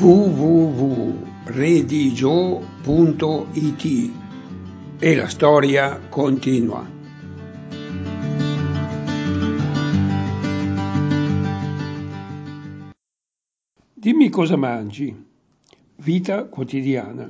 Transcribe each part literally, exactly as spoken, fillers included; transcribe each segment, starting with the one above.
w w w punto redigio punto i t e la storia continua. Dimmi cosa mangi. Vita quotidiana.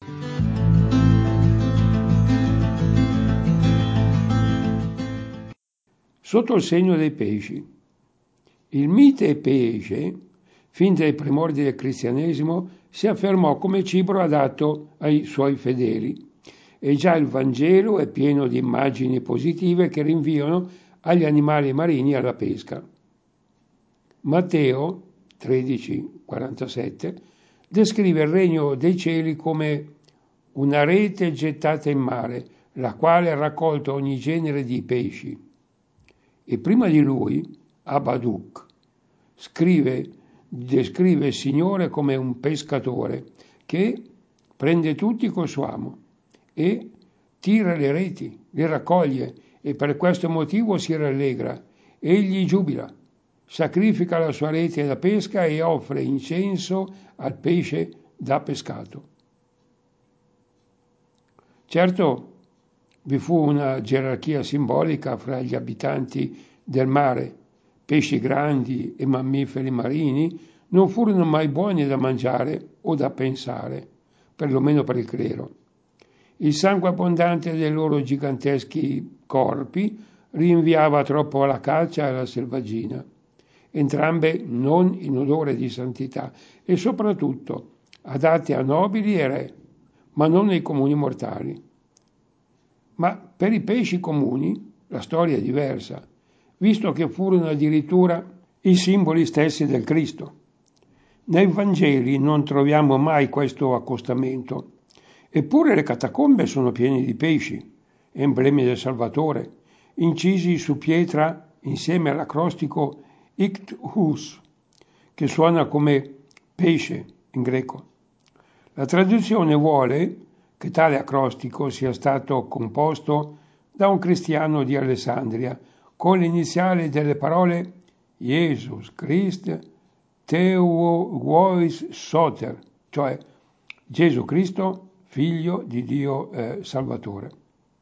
Sotto il segno dei pesci. Il mite pesce, fin dai primordi del cristianesimo, si affermò come cibo adatto ai suoi fedeli, e già il Vangelo è pieno di immagini positive che rinviano agli animali marini e alla pesca. Matteo tredici quarantasette descrive il regno dei cieli come una rete gettata in mare, la quale ha raccolto ogni genere di pesci. E prima di lui, Habacuc scrive, descrive il Signore come un pescatore che prende tutti col suo amo e tira le reti, le raccoglie, e per questo motivo si rallegra. Egli giubila, sacrifica la sua rete da pesca e offre incenso al pesce da pescato. Certo, vi fu una gerarchia simbolica fra gli abitanti del mare. Pesci grandi e mammiferi marini non furono mai buoni da mangiare o da pensare, perlomeno per il clero. Il sangue abbondante dei loro giganteschi corpi rinviava troppo alla caccia e alla selvaggina, entrambe non in odore di santità e soprattutto adatte a nobili e re, ma non ai comuni mortali. Ma per i pesci comuni la storia è diversa, visto che furono addirittura i simboli stessi del Cristo. Nei Vangeli non troviamo mai questo accostamento, eppure le catacombe sono piene di pesci, emblemi del Salvatore, incisi su pietra insieme all'acrostico ichthus, che suona come pesce in greco. La traduzione vuole che tale acrostico sia stato composto da un cristiano di Alessandria con l'iniziale delle parole Jesus Christ Teu Vois Soter, cioè Gesù Cristo, figlio di Dio eh, Salvatore.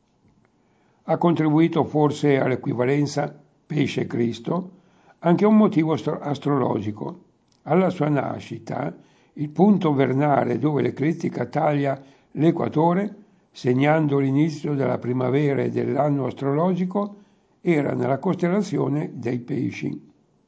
Ha contribuito forse all'equivalenza pesce Cristo anche un motivo astro- astrologico. Alla sua nascita, il punto vernale dove l'eclittica taglia l'equatore, segnando l'inizio della primavera e dell'anno astrologico, era nella costellazione dei pesci.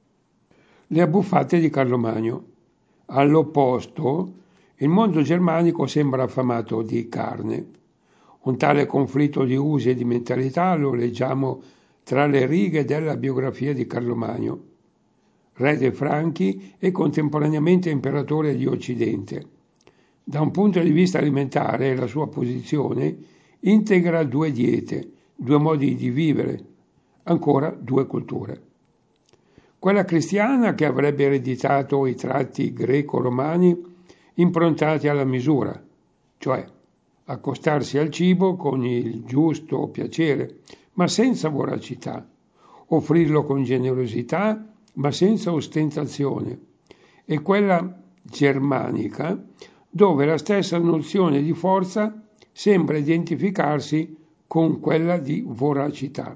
Le abbuffate di Carlo Magno. All'opposto, il mondo germanico sembra affamato di carne. Un tale conflitto di usi e di mentalità lo leggiamo tra le righe della biografia di Carlo Magno, re dei Franchi e contemporaneamente imperatore di Occidente. Da un punto di vista alimentare, la sua posizione integra due diete, due modi di vivere, ancora due culture. Quella cristiana che avrebbe ereditato i tratti greco-romani improntati alla misura, cioè accostarsi al cibo con il giusto piacere, ma senza voracità, offrirlo con generosità, ma senza ostentazione, e quella germanica dove la stessa nozione di forza sembra identificarsi con quella di voracità.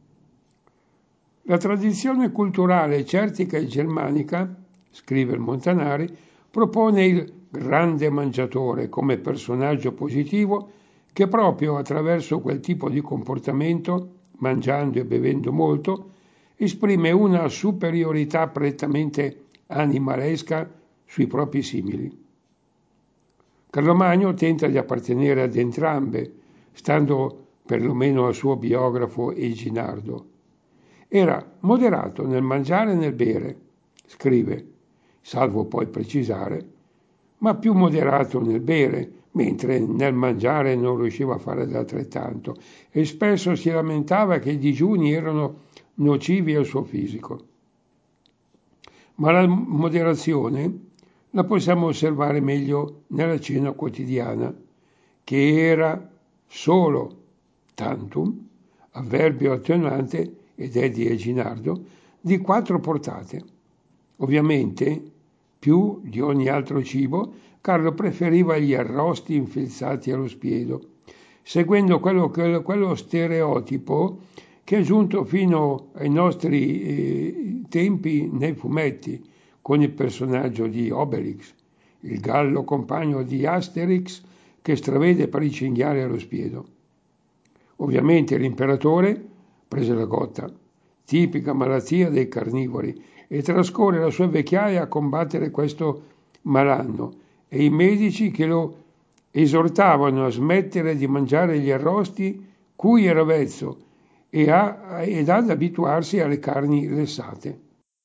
La tradizione culturale celtica e germanica, scrive il Montanari, propone il grande mangiatore come personaggio positivo che proprio attraverso quel tipo di comportamento, mangiando e bevendo molto, esprime una superiorità prettamente animalesca sui propri simili. Carlo Magno tenta di appartenere ad entrambe, stando perlomeno al suo biografo Eginardo. Era moderato nel mangiare e nel bere, scrive, salvo poi precisare, ma più moderato nel bere, mentre nel mangiare non riusciva a fare d'altrettanto, e spesso si lamentava che i digiuni erano nocivi al suo fisico. Ma la moderazione la possiamo osservare meglio nella cena quotidiana, che era solo tantum, avverbio attenuante, ed è di Eginardo, di quattro portate. Ovviamente, Più di ogni altro cibo, Carlo preferiva gli arrosti infilzati allo spiedo, seguendo quello, quello, quello stereotipo che è giunto fino ai nostri eh, tempi nei fumetti, con il personaggio di Obelix, il gallo compagno di Asterix che stravede per i cinghiali allo spiedo. Ovviamente l'imperatore prese la gotta, tipica malattia dei carnivori, e trascorre la sua vecchiaia a combattere questo malanno, e i medici che lo esortavano a smettere di mangiare gli arrosti cui era avvezzo e a, ed ad abituarsi alle carni lessate.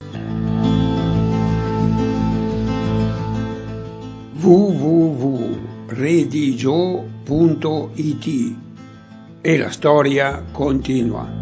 w w w punto redigio punto it E la storia continua.